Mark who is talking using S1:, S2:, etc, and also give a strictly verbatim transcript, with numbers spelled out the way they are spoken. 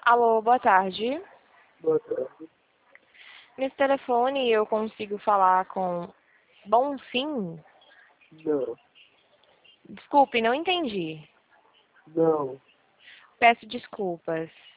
S1: Alô, boa tarde.
S2: Boa tarde.
S1: Nesse telefone eu consigo falar com Bonfim?
S2: Não,
S1: Desculpe, não entendi.
S2: não.
S1: Peço desculpas.